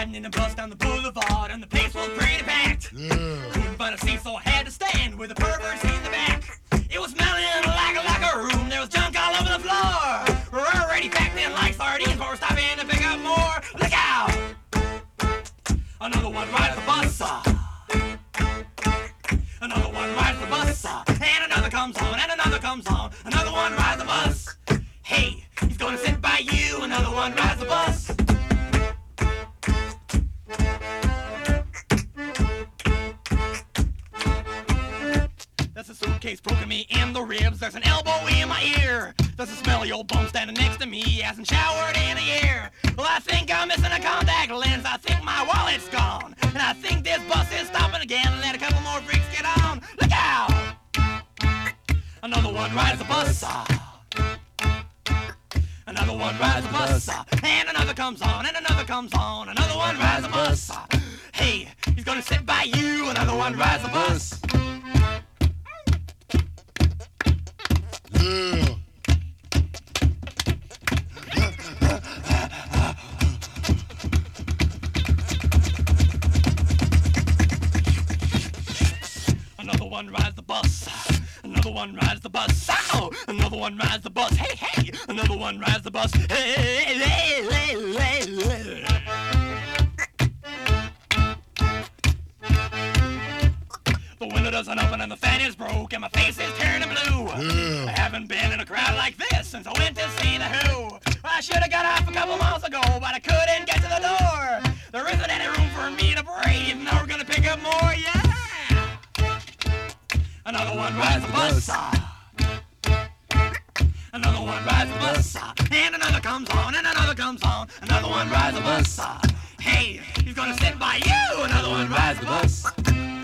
riding in a bus down the boulevard, and the place was pretty packed. Couldn't find a seat, so I had to stand with the perverts in the back. It was smelling like a room. There was junk all over the floor. We're already packed in like sardines, but we're stopping to pick up more. Look out! Another one rides the bus. Another one rides the bus. And another comes on, and another comes on. Another one rides the bus. Hey, he's gonna sit by you. Another one rides the bus. There's a suitcase poking me in the ribs. There's an elbow in my ear. There's a smelly old bum standing next to me. He hasn't showered in a year. Well, I think I'm missing a contact lens. I think my wallet's gone. And I think this bus is stopping again. Let a couple more freaks get on. Look out! Another one rides the bus. Another one rides the bus. And another comes on, and another comes on. Another one rides the bus. Hey, he's gonna sit by you. Another one rides the bus. Yeah. Another one rides the bus. Another one rides the bus. Ow! Another one rides the bus. Hey, hey! Another one rides the bus. Hey, hey, hey, hey, hey. The window doesn't open and the fan is broke and my face is turning blue. Yeah. I haven't been in a crowd like this since I went to see The Who. I should have got off a couple miles ago, but I couldn't get to the door. There isn't any room for me to breathe. Now we're gonna pick up more, yeah! Another one rides the bus. Another one rides the bus. And another comes on, and another comes on. Another one rides the bus. Hey, he's gonna sit by you. Another one rides the bus.